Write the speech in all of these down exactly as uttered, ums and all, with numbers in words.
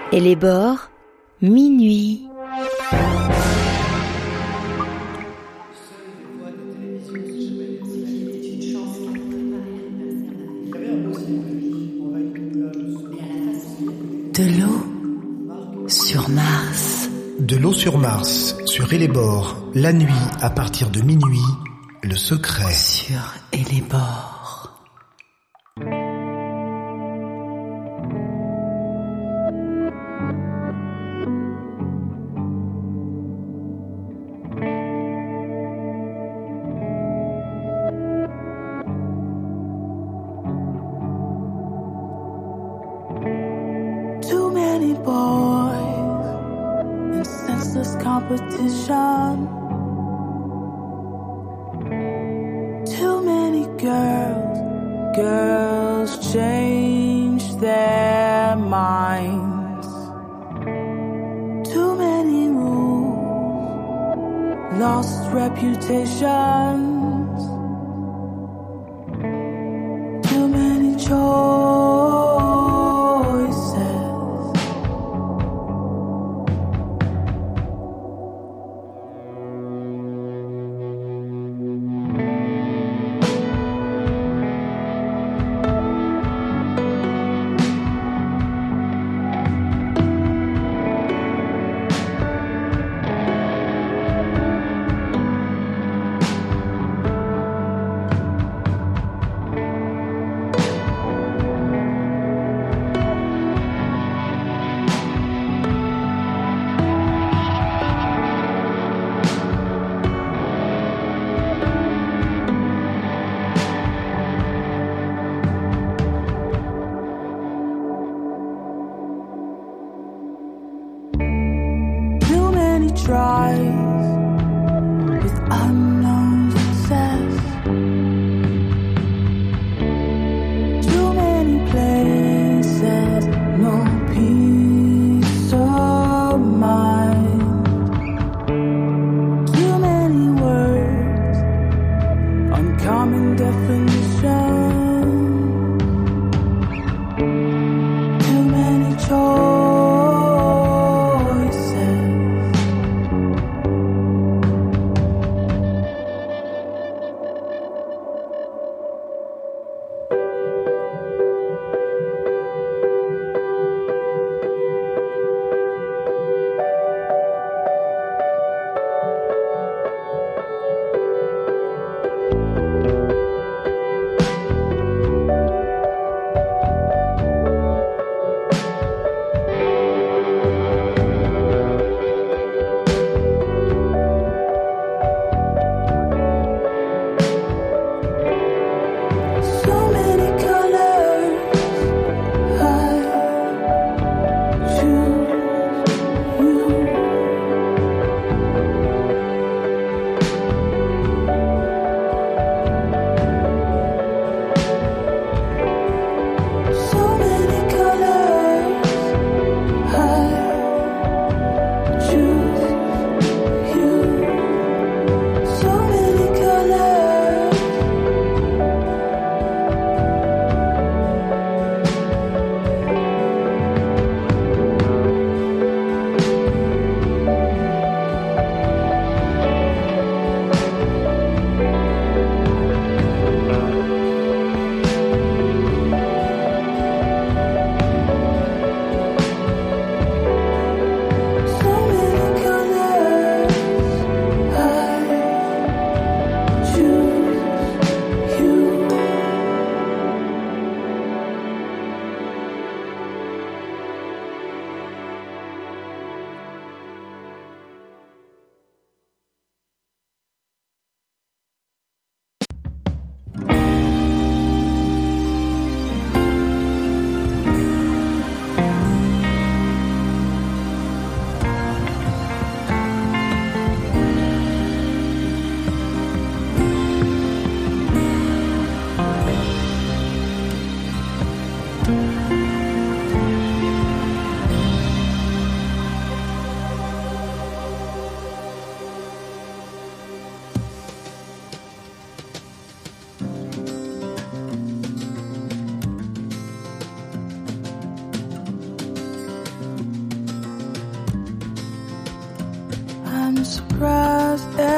Et les bords, minuit. De l'eau sur Mars. De l'eau sur Mars, sur Et les bords, la nuit à partir de minuit, le secret. Sur Et les bords. Too many boys in senseless competition. Too many girls, girls change their minds. Too many rules, lost reputations. Too many choices. Tries with unknown success. Too many places, no peace of mind. Too many words, uncommon definition. Too many choices.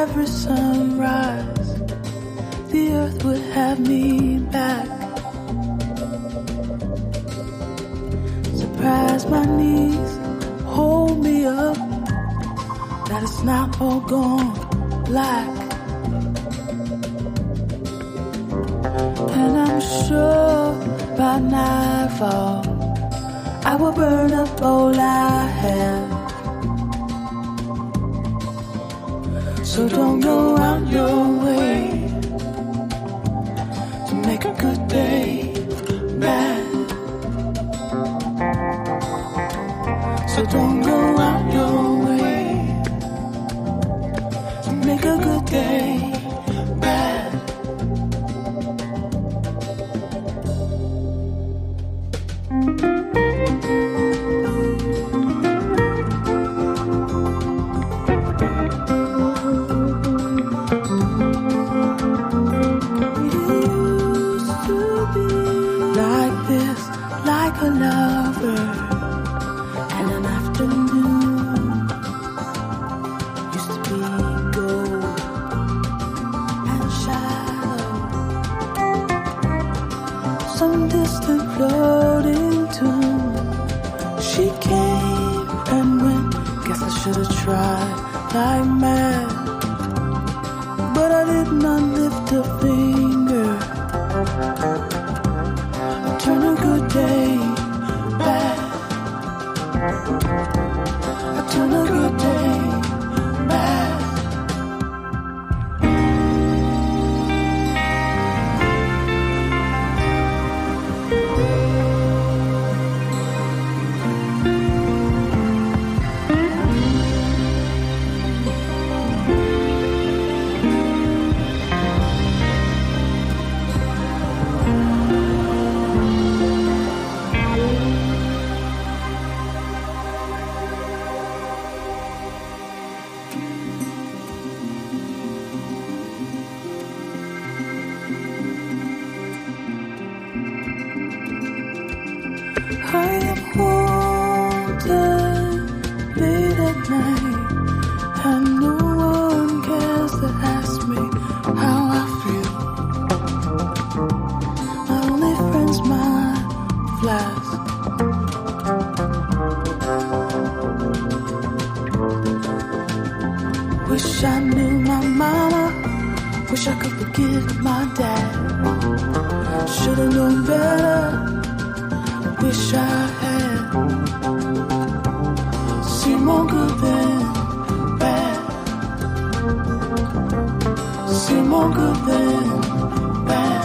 every sunrise, the earth would have me back. Surprise my knees, hold me up, that it's not all gone black. And I'm sure by nightfall I will burn up all I have. So don't go out your way to make a good day bad. So don't go out your way to make a good day bad. A lover and an afternoon used to be gold and shallow, some distant floating tune. She came and went, guess I should have tried like mad, but I did not lift a finger. Turn a good day bad. I turn a good day bad. I am haunted late at night, and no one cares to ask me how I feel. My only friend's my flask. Wish I knew my mama, wish I could forgive my dad. Should've known better, wish I had. See more good than bad. See more good than bad.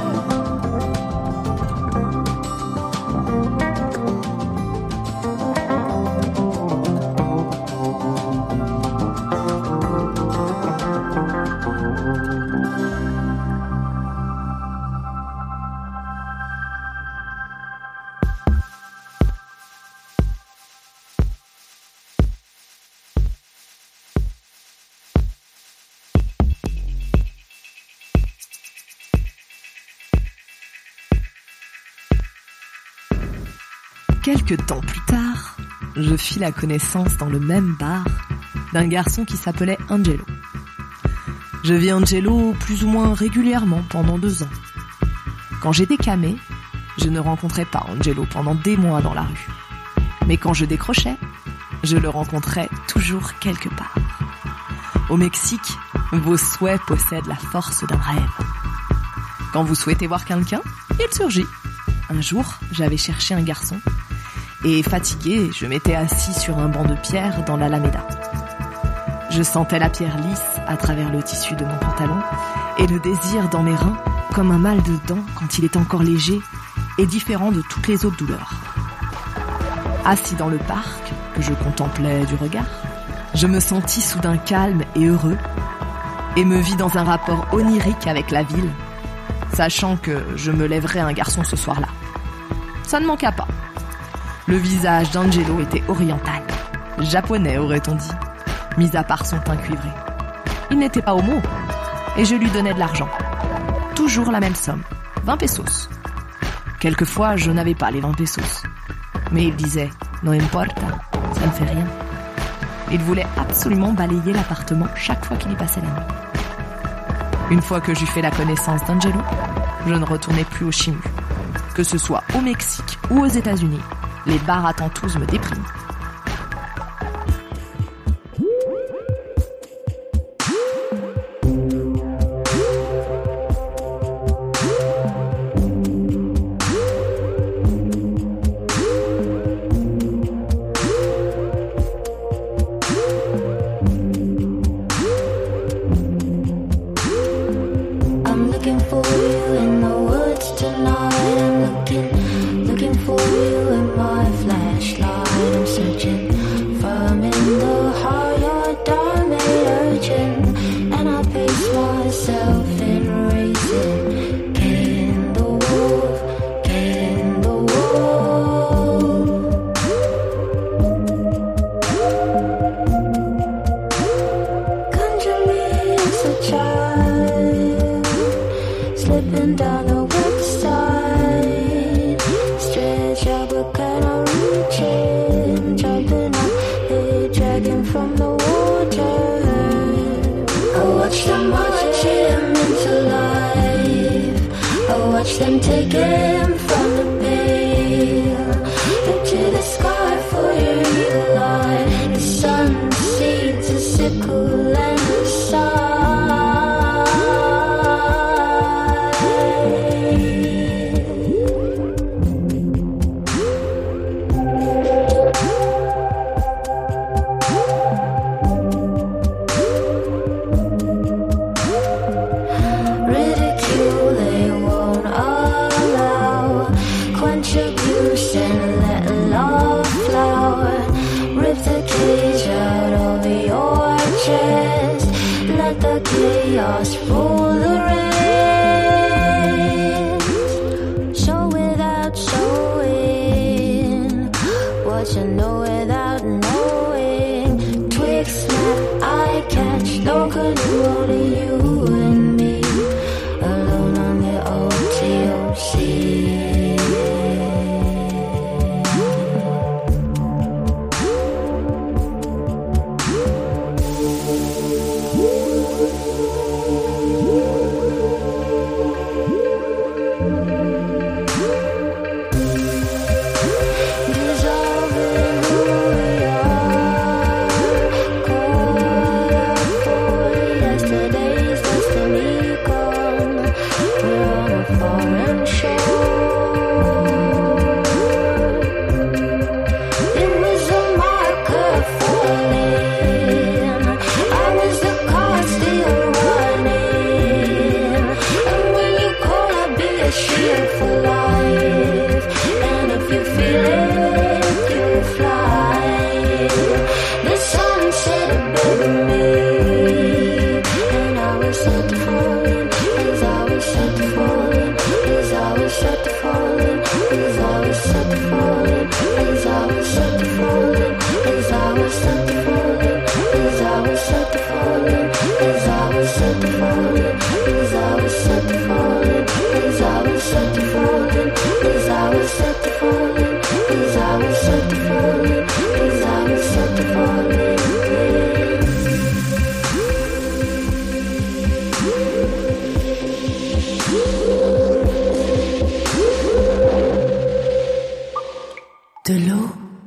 Quelque temps plus tard, je fis la connaissance dans le même bar d'un garçon qui s'appelait Angelo. Je vis Angelo plus ou moins régulièrement pendant deux ans. Quand j'étais camé, je ne rencontrais pas Angelo pendant des mois dans la rue. Mais quand je décrochais, je le rencontrais toujours quelque part. Au Mexique, vos souhaits possèdent la force d'un rêve. Quand vous souhaitez voir quelqu'un, il surgit. Un jour, j'avais cherché un garçon et fatigué, je m'étais assis sur un banc de pierre dans l'Alameda. Je sentais la pierre lisse à travers le tissu de mon pantalon et le désir dans mes reins, comme un mal de dents quand il est encore léger et différent de toutes les autres douleurs. Assis dans le parc, que je contemplais du regard, je me sentis soudain calme et heureux et me vis dans un rapport onirique avec la ville, sachant que je me lèverais un garçon ce soir-là. Ça ne manqua pas. Le visage d'Angelo était oriental, japonais aurait-on dit, mis à part son teint cuivré. Il n'était pas homo, et je lui donnais de l'argent. Toujours la même somme, vingt pesos. Quelquefois, je n'avais pas les vingt pesos. Mais il disait « No importa, ça ne fait rien ». Il voulait absolument balayer l'appartement chaque fois qu'il y passait la nuit. Une fois que j'eus fait la connaissance d'Angelo, je ne retournais plus au Chimu. Que ce soit au Mexique ou aux États-Unis, les bars à tantous me dépriment. De l'eau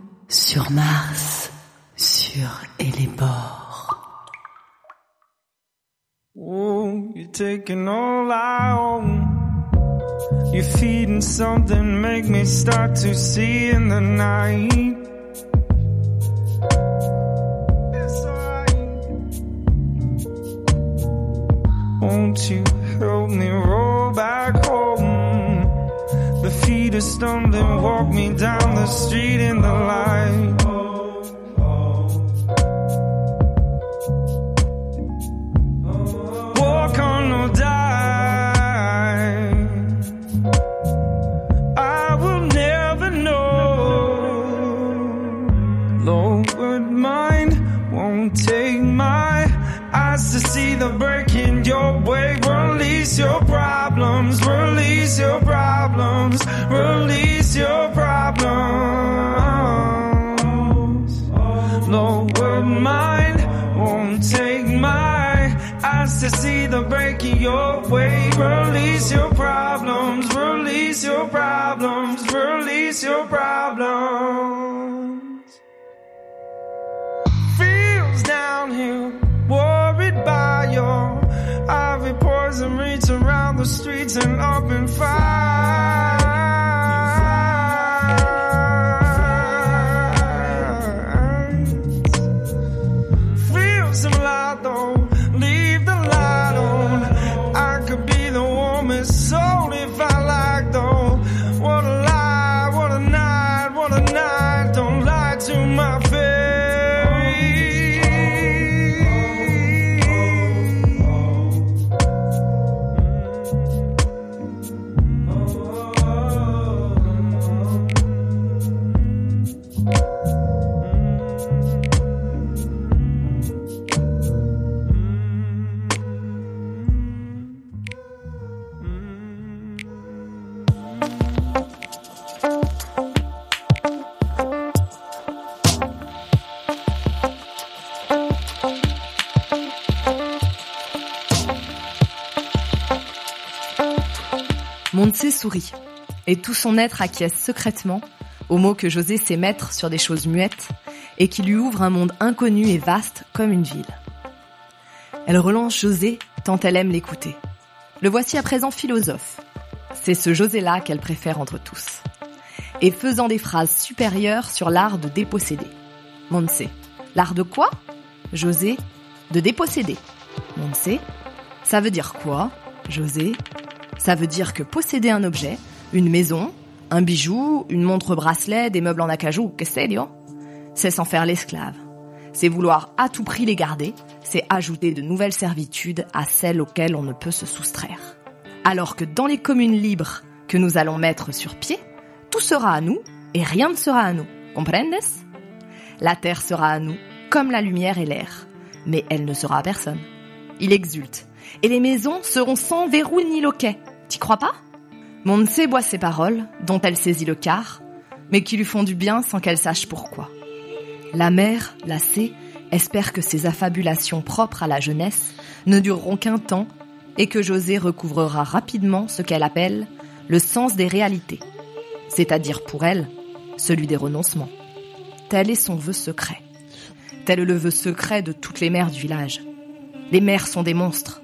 sur Mars, sur Hellebore. Oh, you're taking all I own. You're feeding something, make me start to see in the night. It's alright. Won't you help me roll back home? The feet are stumbling, walk me down the street in the light. Walk on or die. I will never know. Lowered mind won't take my eyes to see the break in your way. Release your problems, release your problems, release your problems. Lowered mind won't take my eyes eyes to see the breaking your way. Release your problems, release your problems, release your problems. Feels downhill, worried by your ivy poison reach around the streets and up in fire. Some light though, leave the light on. I could be the warmest soul if I like though. What a lie, what a night, what a night. Don't lie to my face. Montse sourit, et tout son être acquiesce secrètement aux mots que José sait mettre sur des choses muettes et qui lui ouvrent un monde inconnu et vaste comme une ville. Elle relance José tant elle aime l'écouter. Le voici à présent philosophe. C'est ce José-là qu'elle préfère entre tous. Et faisant des phrases supérieures sur l'art de déposséder. Montse. L'art de quoi? José. De déposséder. Montse. Ça veut dire quoi? José. Ça veut dire que posséder un objet, une maison, un bijou, une montre-bracelet, des meubles en acajou, que sais-je, c'est s'en faire l'esclave. C'est vouloir à tout prix les garder, c'est ajouter de nouvelles servitudes à celles auxquelles on ne peut se soustraire. Alors que dans les communes libres que nous allons mettre sur pied, tout sera à nous et rien ne sera à nous. Comprendes? La terre sera à nous, comme la lumière et l'air, mais elle ne sera à personne. Il exulte. Et les maisons seront sans verrou ni loquet. T'y crois pas? Montse boit ses paroles, dont elle saisit le quart, mais qui lui font du bien sans qu'elle sache pourquoi. La mère, lassée, espère que ces affabulations propres à la jeunesse ne dureront qu'un temps et que José recouvrera rapidement ce qu'elle appelle le sens des réalités, c'est-à-dire pour elle, celui des renoncements. Tel est son vœu secret. Tel est le vœu secret de toutes les mères du village. Les mères sont des monstres.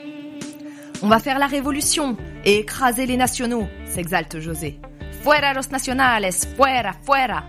On va faire la révolution et écraser les nationaux, s'exalte José. Fuera los nacionales, fuera, fuera.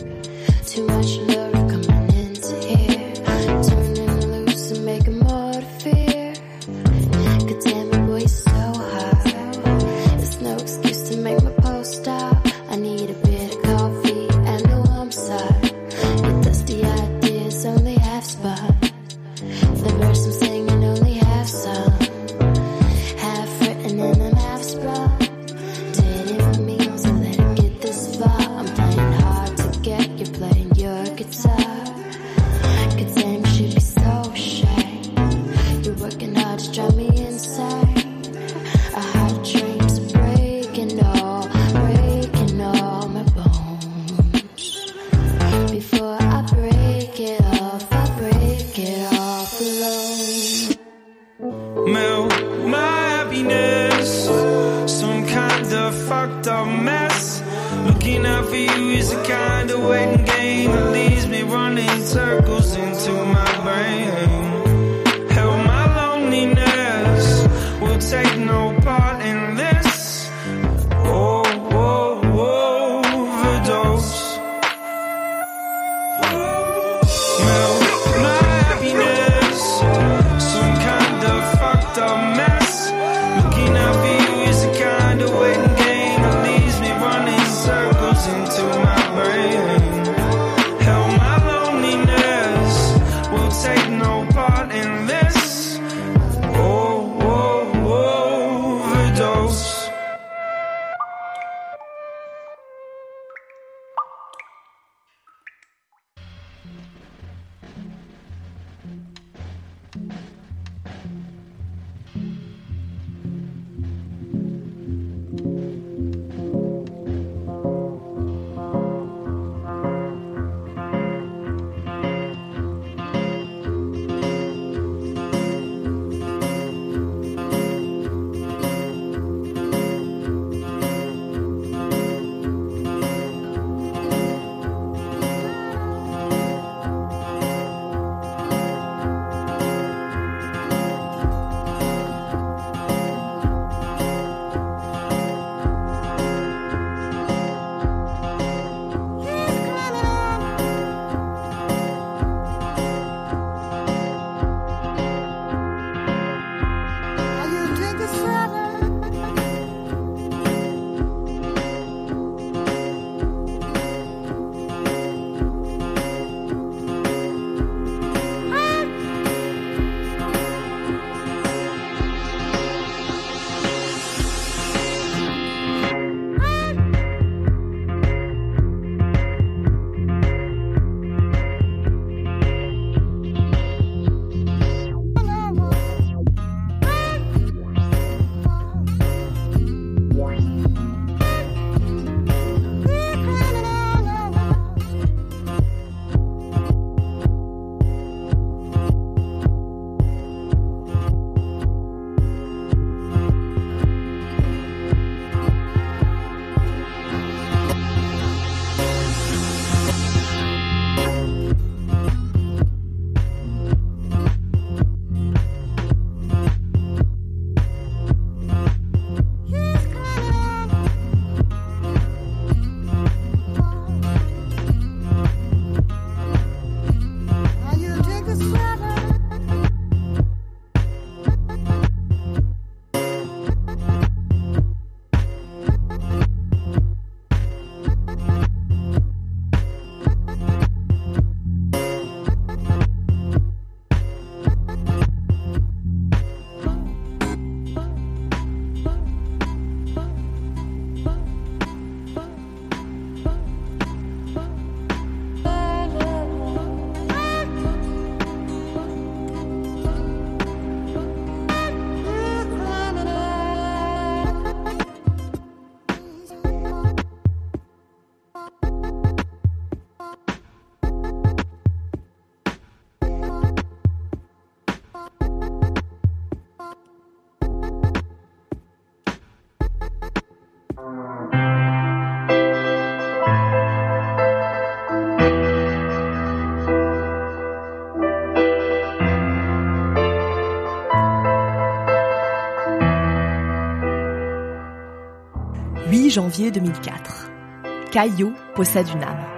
Too much love coming into here, turning loose and making more to waiting game that leaves me running circles into my brain. Hell, my loneliness will take no part in this. Oh, oh, oh, overdose. Melt my happiness, some kind of fucked up mess. Looking out for you is the kind of waiting game that leaves me running circles into my brain. Hell, my loneliness will take no part in this. Oh, oh, oh, overdose. huit janvier deux mille quatre. Caillot possède une âme.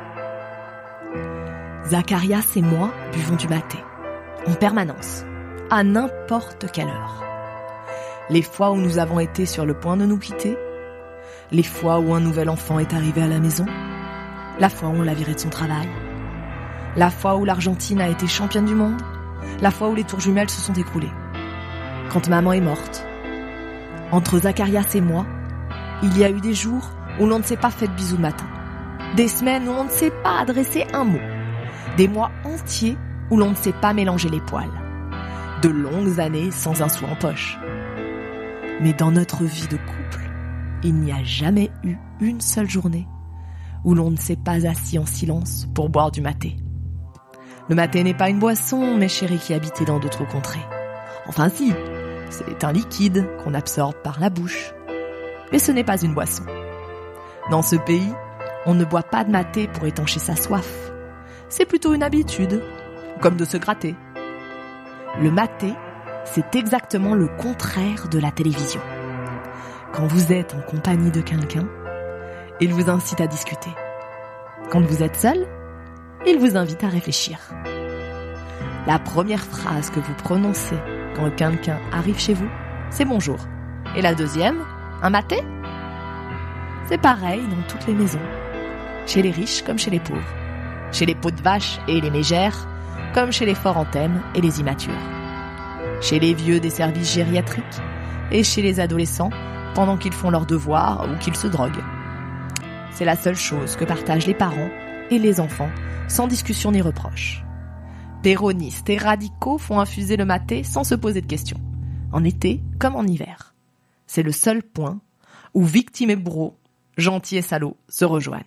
Zacharias et moi buvons du maté, en permanence, à n'importe quelle heure. Les fois où nous avons été sur le point de nous quitter, les fois où un nouvel enfant est arrivé à la maison, la fois où on l'a viré de son travail, la fois où l'Argentine a été championne du monde, la fois où les tours jumelles se sont écroulées, quand maman est morte. Entre Zacharias et moi, il y a eu des jours où l'on ne s'est pas fait de bisous le matin, des semaines où on ne s'est pas adressé un mot, des mois entiers où l'on ne s'est pas mélangé les poils, de longues années sans un sou en poche. Mais dans notre vie de couple, il n'y a jamais eu une seule journée où l'on ne s'est pas assis en silence pour boire du maté. Le maté n'est pas une boisson, mes chéris qui habitez dans d'autres contrées. Enfin si, c'est un liquide qu'on absorbe par la bouche. Mais ce n'est pas une boisson. Dans ce pays, On ne boit pas de maté pour étancher sa soif. C'est plutôt une habitude, comme de se gratter. Le maté, c'est exactement le contraire de la télévision. Quand vous êtes en compagnie de quelqu'un, il vous incite à discuter. Quand vous êtes seul, il vous invite à réfléchir. La première phrase que vous prononcez quand quelqu'un arrive chez vous, c'est bonjour. Et la deuxième, un maté ? C'est pareil dans toutes les maisons. Chez les riches comme chez les pauvres. Chez les pots de vache et les mégères, comme chez les forts en thème et les immatures. Chez les vieux des services gériatriques et chez les adolescents pendant qu'ils font leurs devoirs ou qu'ils se droguent. C'est la seule chose que partagent les parents et les enfants sans discussion ni reproche. Péronistes et radicaux font infuser le maté sans se poser de questions, en été comme en hiver. C'est le seul point où victimes et bourreaux, gentils et salauds se rejoignent.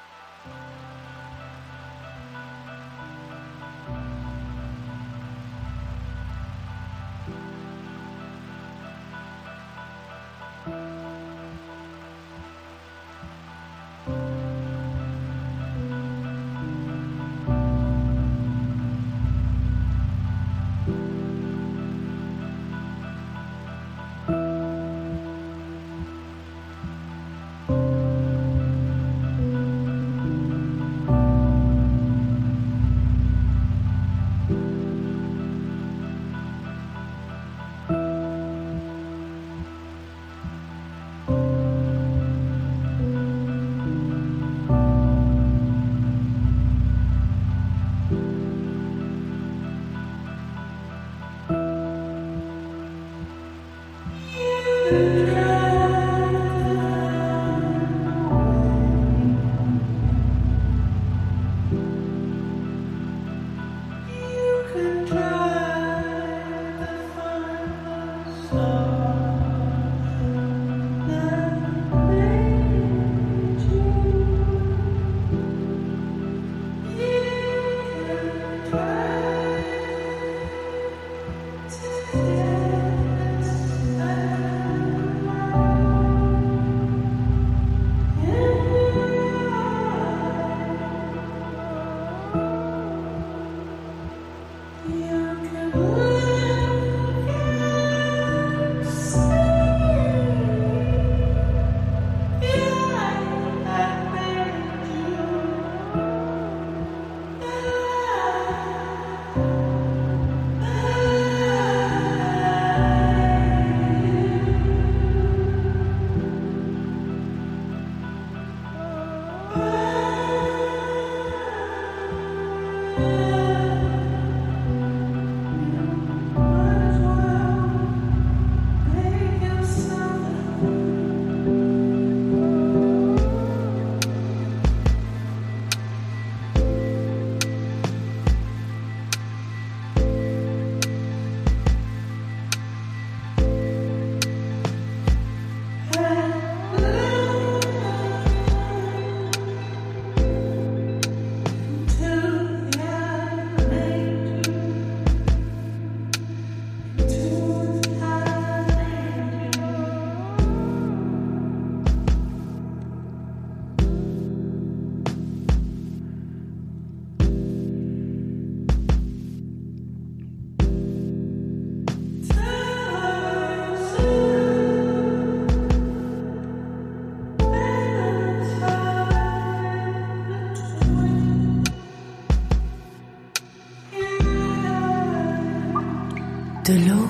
De l'eau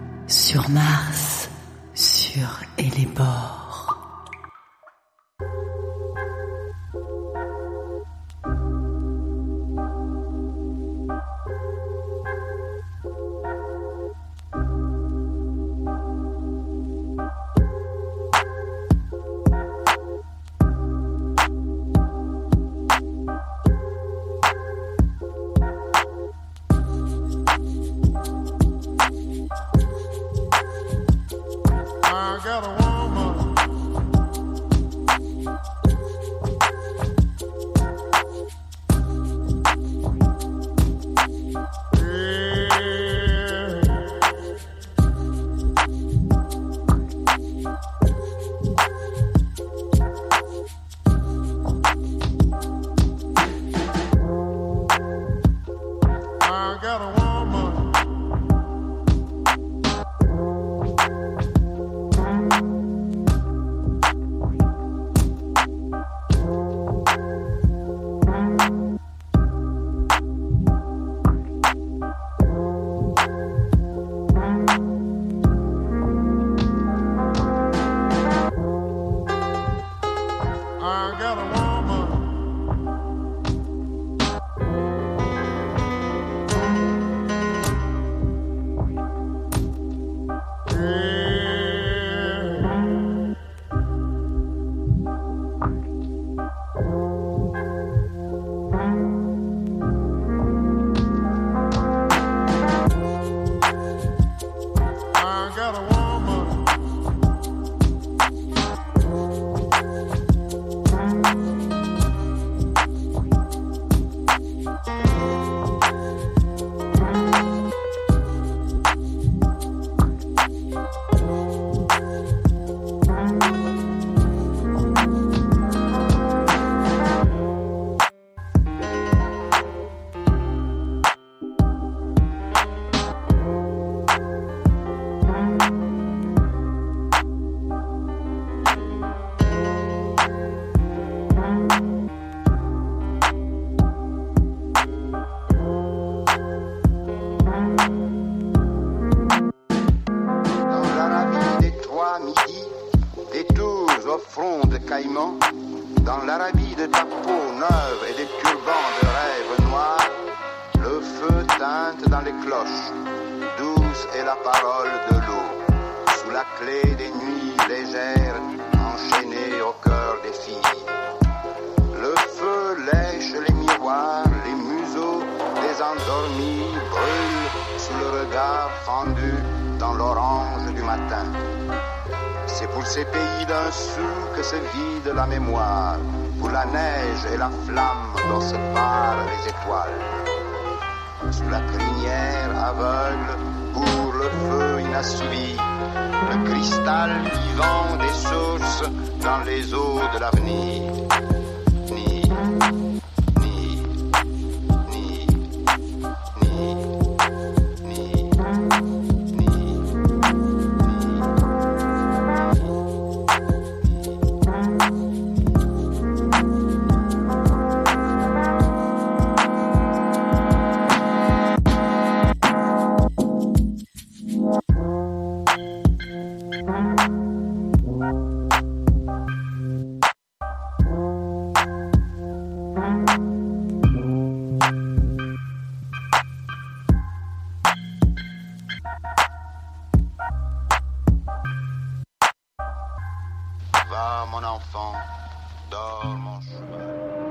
sur Mars, sur Hellebore. I got a woman Dans l'Arabie de ta peau neuve et des turbans de rêves noirs, le feu teinte dans les cloches, douce est la parole de l'eau, sous la clé des nuits légères, enchaînées au cœur des filles. Le feu lèche les miroirs, les museaux des endormis brûlent sous le regard fendu dans l'orange du matin. C'est pour ces pays d'un sou que se vide la mémoire, pour la neige et la flamme dont se parent les étoiles. Sous la crinière aveugle, pour le feu inassouvi, le cristal vivant des sources dans les eaux de l'avenir. Ni, ni, ni, ni, ni, ni. Va, mon enfant, dors, mon cheval.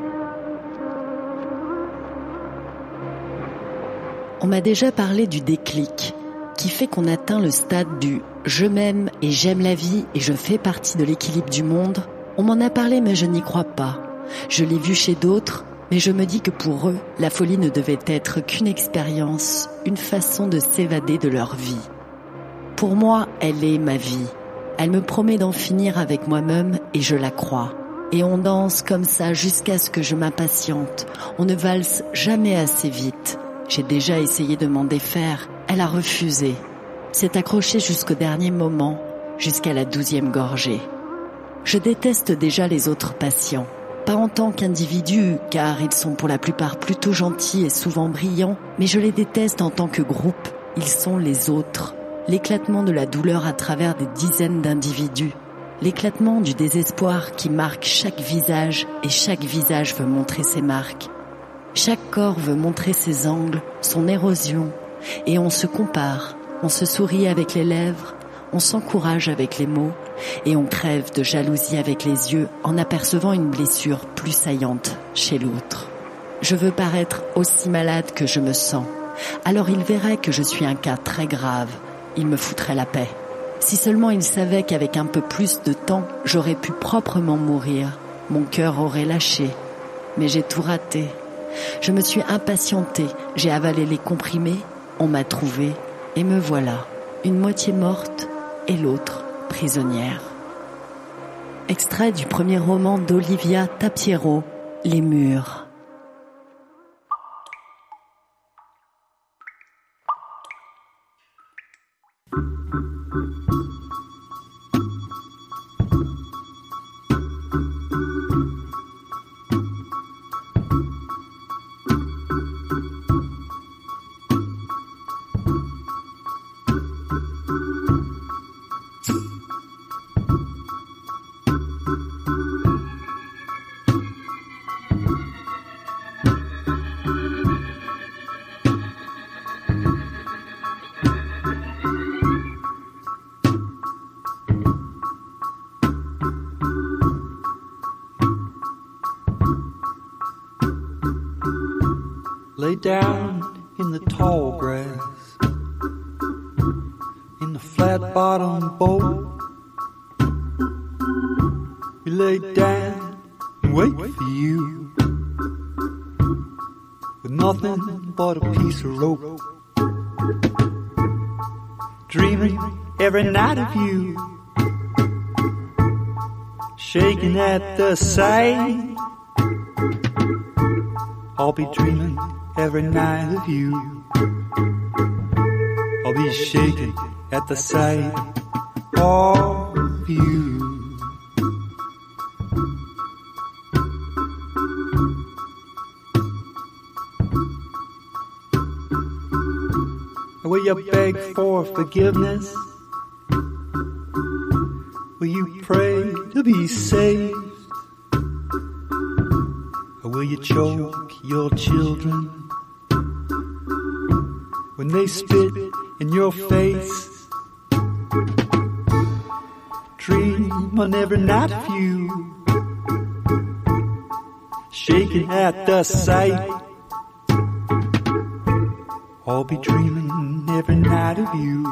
On m'a déjà parlé du déclic, qui fait qu'on atteint le stade du « je m'aime et j'aime la vie et je fais partie de l'équilibre du monde ». On m'en a parlé mais je n'y crois pas. Je l'ai vu chez d'autres, mais je me dis que pour eux, la folie ne devait être qu'une expérience, une façon de s'évader de leur vie. Pour moi, elle est ma vie. Elle me promet d'en finir avec moi-même et je la crois. Et on danse comme ça jusqu'à ce que je m'impatiente. On ne valse jamais assez vite. J'ai déjà essayé de m'en défaire. Elle a refusé. S'est accrochée jusqu'au dernier moment, jusqu'à la douzième gorgée. Je déteste déjà les autres patients. Pas en tant qu'individus, car ils sont pour la plupart plutôt gentils et souvent brillants, mais je les déteste en tant que groupe. Ils sont les autres. L'éclatement de la douleur à travers des dizaines d'individus. L'éclatement du désespoir qui marque chaque visage et chaque visage veut montrer ses marques. Chaque corps veut montrer ses angles, son érosion. Et on se compare, on se sourit avec les lèvres, on s'encourage avec les mots et on crève de jalousie avec les yeux en apercevant une blessure plus saillante chez l'autre. Je veux paraître aussi malade que je me sens. Alors il verrait que je suis un cas très grave. Il me foutrait la paix. Si seulement il savait qu'avec un peu plus de temps, j'aurais pu proprement mourir. Mon cœur aurait lâché. Mais j'ai tout raté. Je me suis impatientée, j'ai avalé les comprimés, on m'a trouvée, et me voilà, une moitié morte et l'autre prisonnière. Extrait du premier roman d'Olivia Tapiero, Les Murs. Lay down in the tall grass, in the flat-bottom boat. We lay down and wait for you. with nothing but a piece of rope. Dreaming every night of you, shaking at the sight. I'll be dreaming every night of you. I'll be shaking at the sight of you. Will you beg for forgiveness? Will you pray to be saved? Or will you choke your children when they spit in your face? Dream on every night of you, shaking at the sight. I'll be dreaming every night of you.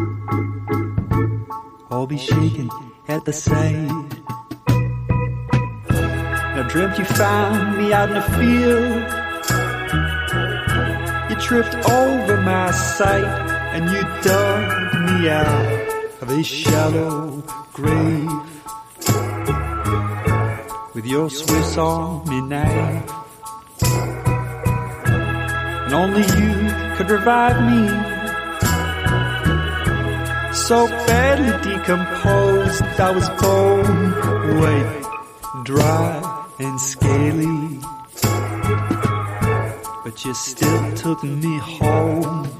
I'll be shaking at the sight. I dreamt you found me out in the field. You tripped over my sight and you dug me out of a shallow grave with your Swiss Army knife. And only you could revive me, so badly decomposed I was bone weight, dry and scaly. But you still took me home,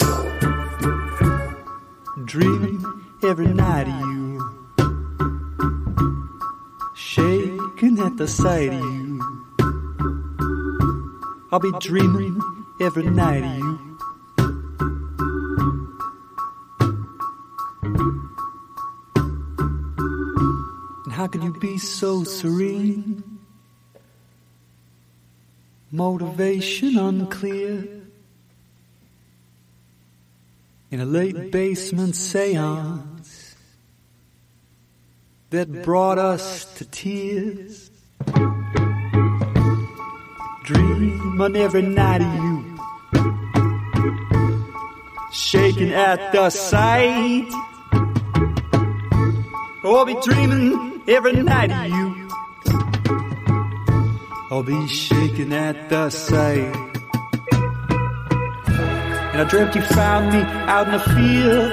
dreaming every night of you, shaking at the sight of you. I'll be dreaming every night of you. And how can you be so serene? Motivation unclear. In a late basement seance that brought us to tears. Dream on every night of you, shaking at the sight. Oh, I'll be dreaming every night of you. I'll be shaking at the sight. And I dreamt you found me out in the field.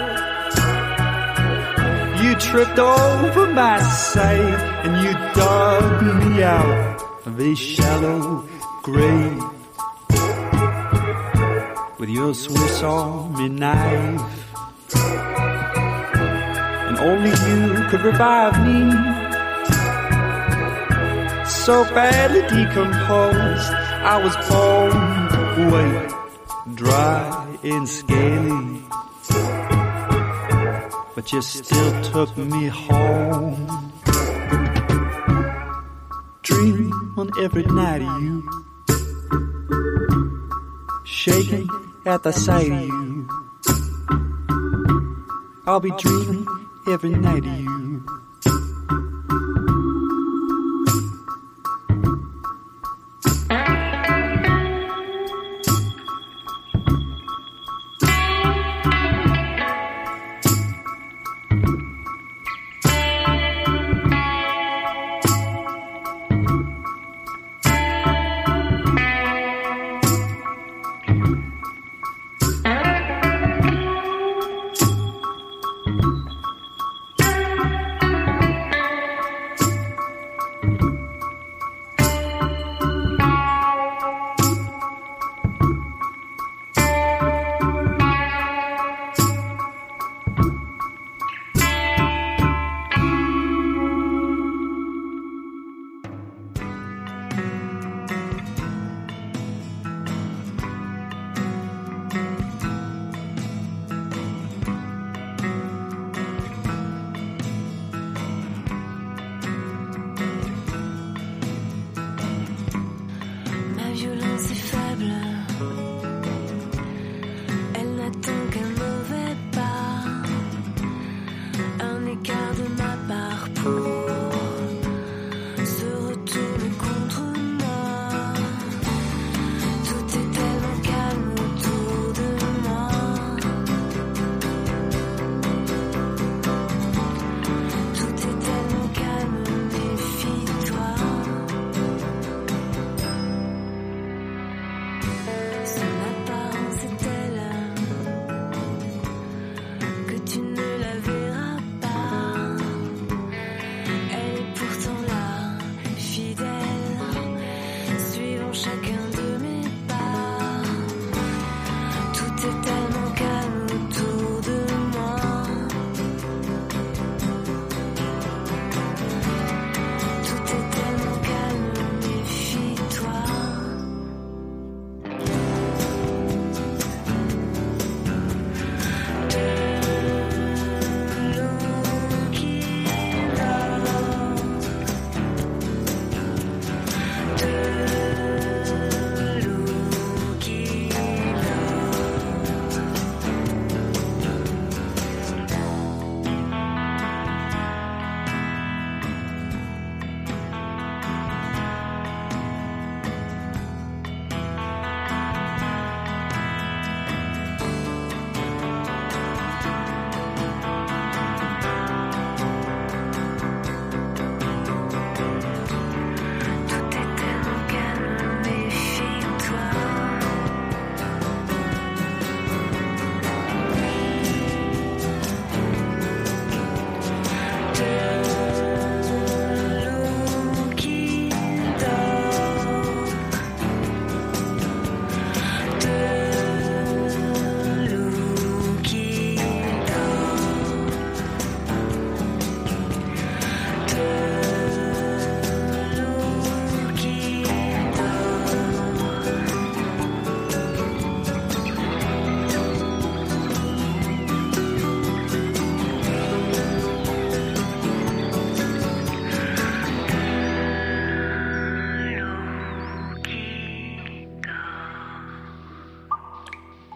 You tripped over my sight and you dug me out of a shallow grave with your Swiss Army knife. And only you could revive me, so badly decomposed I was bone weight, dry and scaly. But you still took me home, dream on every night of you, shaking at the sight of you. I'll be dreaming every night of you.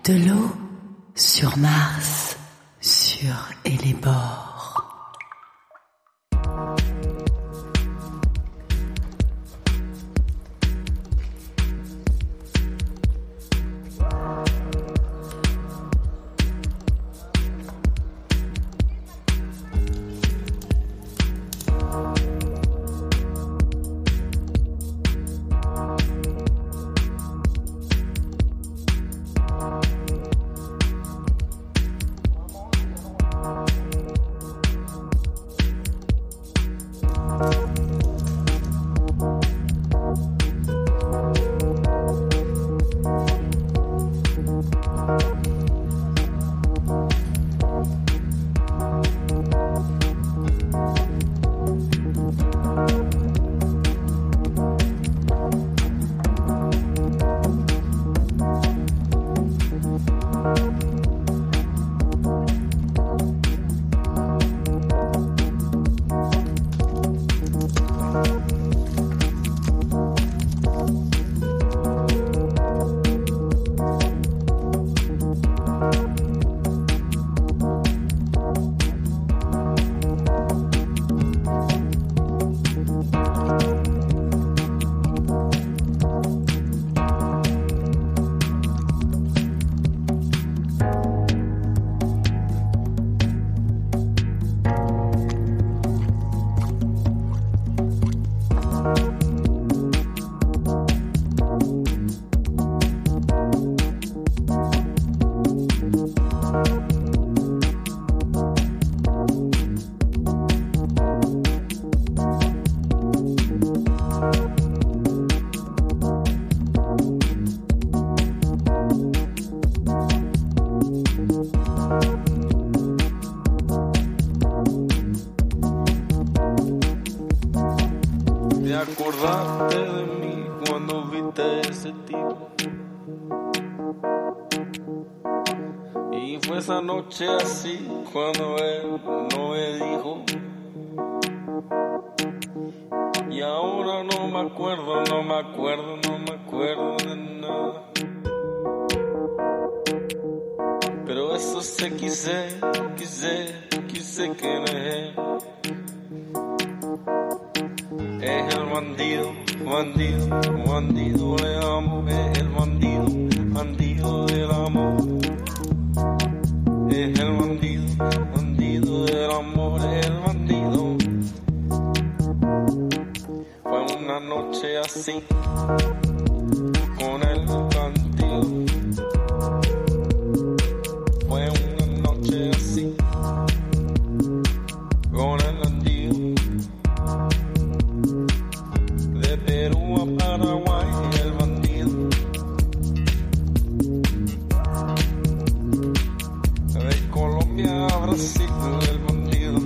de l'eau sur Mars, sur Hellebore. acordaste de mí cuando viste ese tipo. Y fue esa noche así cuando él no me dijo. Y ahora no me acuerdo, no me acuerdo, no me acuerdo de nada. Pero eso sí quise, quise, quise que no es él. Es el bandido, bandido, bandido del amor. Es el bandido, bandido del amor. Es el bandido, bandido del amor. Es el bandido. Fue una noche así, con el bandido. Fue una noche así, con el bandido. De Perú a Paraguay, el bandido. De Colombia a Brasil, el bandido.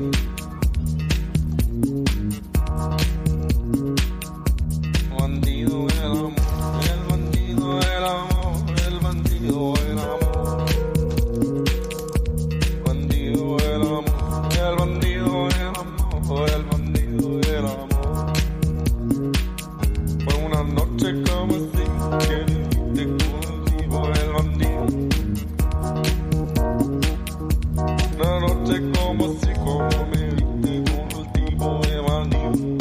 Bandido el amor, el bandido el amor, el bandido el amor. Bandido el amor, el bandido el amor, el bandido el amor. Fue una noche como así, que te cultivo el bandido. Una noche como así, como me viste cultivo el bandido.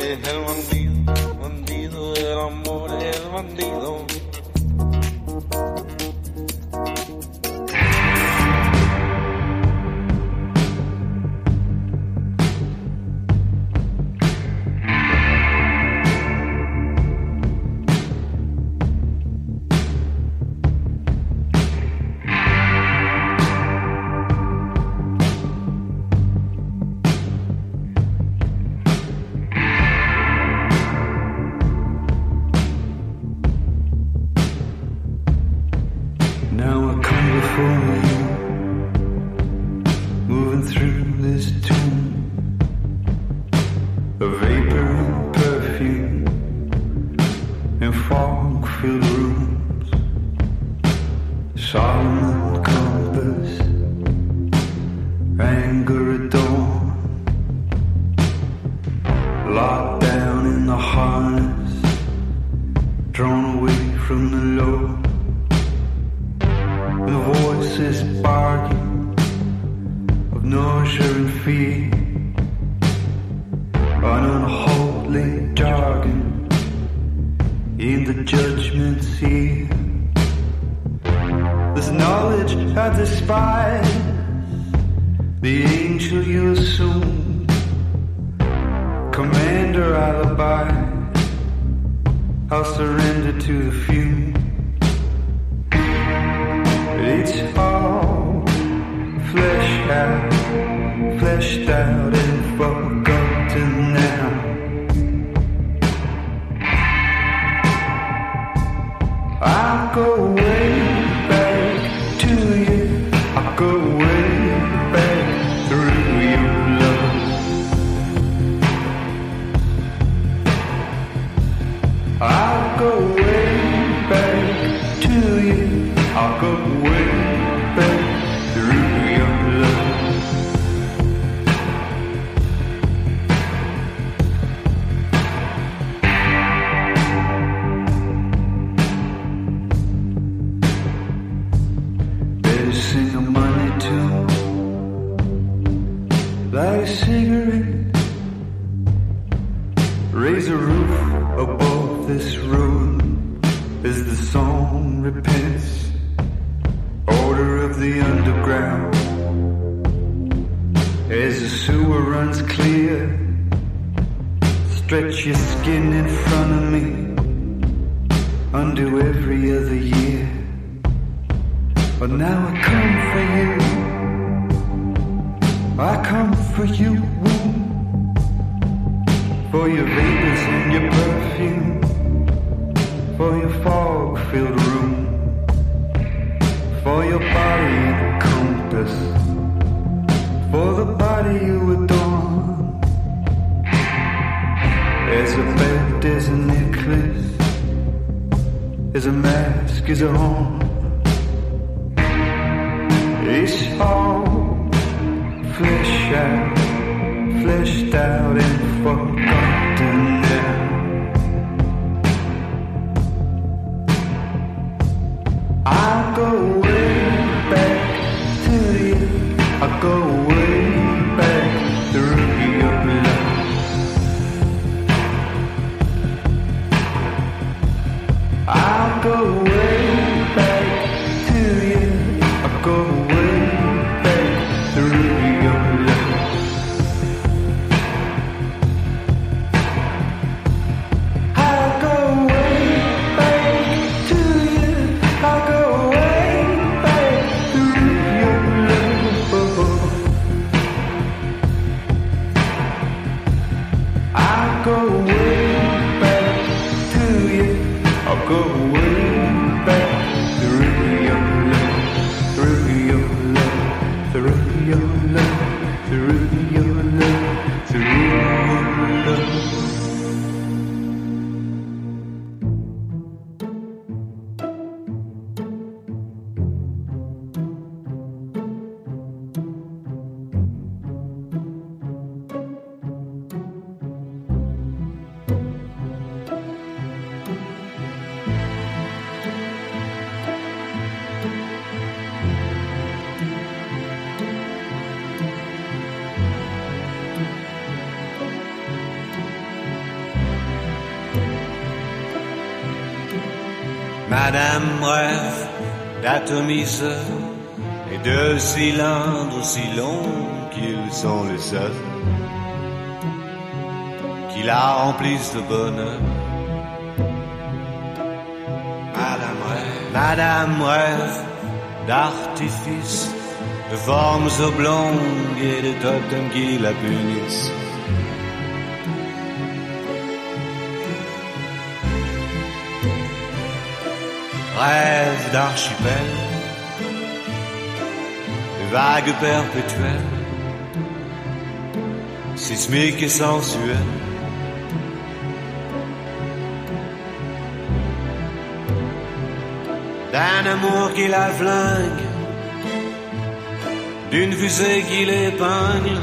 es el bandido, bandido del amor es el bandido. Madame rêve d'atomiseurs et de cylindres aussi longs qu'ils sont les seuls qui la remplissent de bonheur. Madame rêve, Madame rêve d'artifices, de formes oblongues et de totems qui la punissent. Rêve d'archipel, de vagues perpétuelles, sismiques et sensuelles. D'un amour qui la flingue, d'une fusée qui l'épingle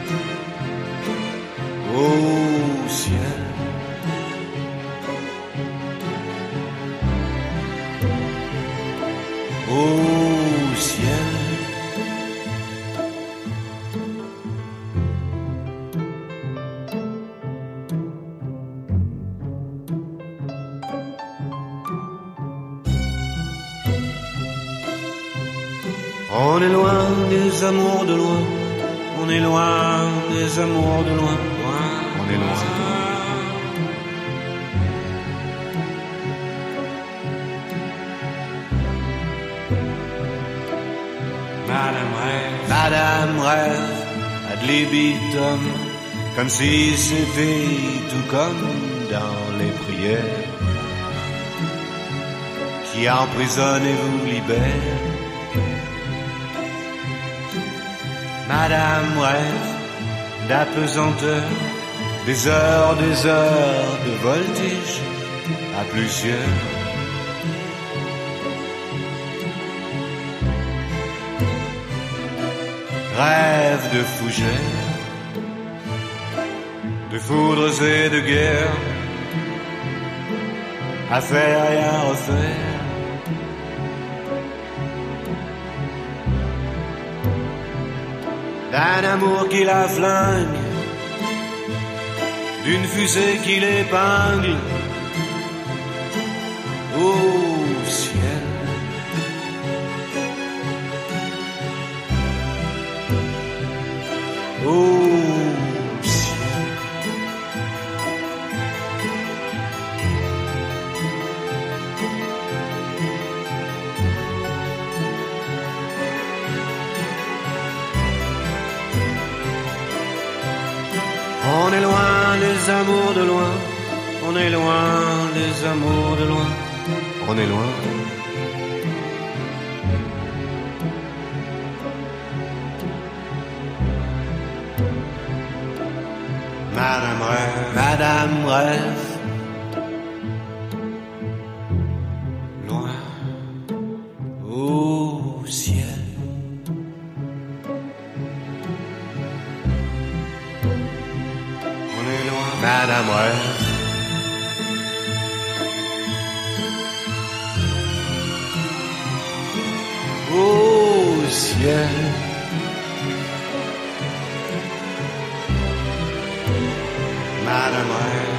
au ciel. Au ciel. On est loin des amours de loin, on est loin des amours de loin, loin, on est loin. Madame rêve, Madame rêve, ad libitum, comme si c'était tout comme dans les prières, qui emprisonne et vous libère. Madame rêve d'apesanteur, des heures, des heures de voltige à plusieurs. Rêve de fougères, de foudres et de guerres, à faire et à refaire. D'un amour qui la flingue, d'une fusée qui l'épingle au ciel. Au ciel. On est loin des amours de loin, on est loin des amours de loin, on est loin. Madame rêve, Madame rêve, loin au ciel. On est loin, Madame rêve. Au ciel. Madame rêve.